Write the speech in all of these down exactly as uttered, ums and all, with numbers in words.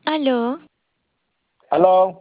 Aló, Aló,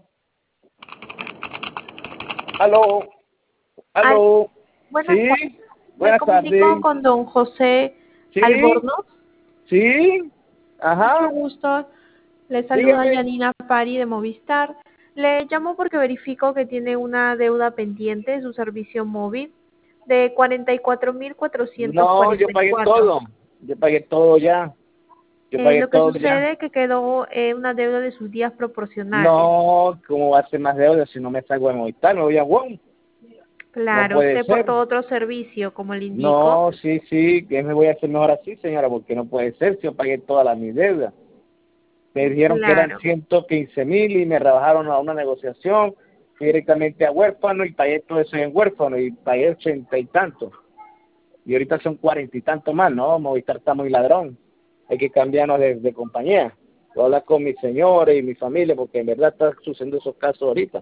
aló, Al- aló. Buenas Sí, tardes. Me buenas comunico tardes. con don José Sí, Albornoz. sí, Mucho ajá, gusto. Le saluda dígame. Yanina Pari de Movistar. Le llamo porque verifico que tiene una deuda pendiente de su servicio móvil de cuarenta y cuatro mil cuatrocientos No, yo cuarenta y pagué cuatro. todo. Yo pagué todo ya. Yo Eh, pagué lo que todo ya. sucede es que quedó eh, una deuda de sus días proporcionales. No, ¿cómo va a ser más deuda si no me salgo de Movistar? Me voy a WOM. No Claro, puede usted ser. portó otro servicio, como le indico. No, sí, sí, que me voy a hacer mejor así, señora, porque no puede ser si yo pagué todas las mis deudas. Me dijeron que eran Claro. ciento quince mil y me rebajaron a una negociación, fui directamente a huérfano y pagué todo eso en huérfano y pagué ochenta y tantos. Y ahorita son cuarenta y tantos más, ¿no? Movistar está muy ladrón. Hay que cambiarnos de, de compañía. Voy a hablar con mis señores y mi familia porque en verdad está sucediendo esos casos ahorita.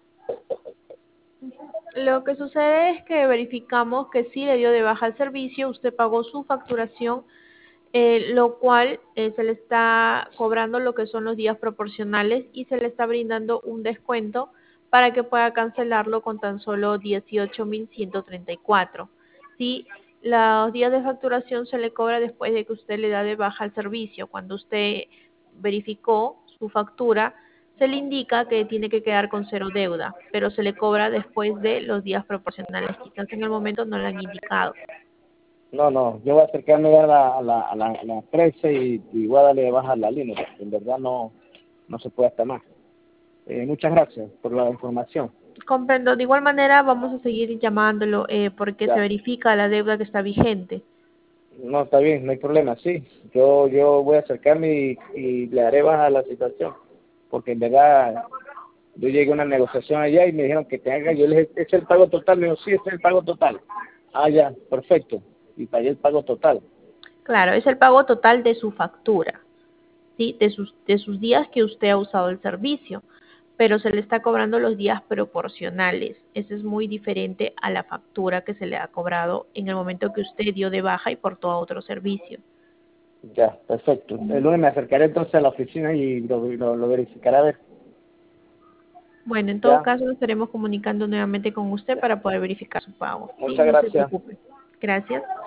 Lo que sucede es que verificamos que sí le dio de baja el servicio, usted pagó su facturación, eh, lo cual eh, se le está cobrando lo que son los días proporcionales y se le está brindando un descuento para que pueda cancelarlo con tan solo dieciocho mil ciento treinta y cuatro. Sí, los días de facturación se le cobra después de que usted le da de baja el servicio. Cuando usted verificó su factura, se le indica que tiene que quedar con cero deuda, pero se le cobra después de los días proporcionales. Quizás en el momento no le han indicado. No, no, yo voy a acercarme a la, a la, a la, a la empresa y, y voy a darle de baja la línea, porque en verdad no, no se puede hasta más. Eh, muchas gracias por la información. Comprendo. De igual manera, vamos a seguir llamándolo eh, porque se Ya. verifica la deuda que está vigente. No, está bien, no hay problema, sí. Yo yo voy a acercarme y, y le haré baja la situación, porque en verdad yo llegué a una negociación allá y me dijeron que tenga, yo les dije, ¿es el pago total? Me dijo, sí, es el pago total. Ah, ya, perfecto. Y pagué el pago total. Claro, es el pago total de su factura, ¿sí? De sus, de sus días que usted ha usado el servicio, pero se le está cobrando los días proporcionales. Eso es muy diferente a la factura que se le ha cobrado en el momento que usted dio de baja y portó a otro servicio. Ya, perfecto. El lunes me acercaré entonces a la oficina y lo, lo, lo verificaré a ver. Bueno, en todo Ya, caso, nos estaremos comunicando nuevamente con usted ya. para poder verificar su pago. Sí, Muchas no se gracias. preocupe. Gracias.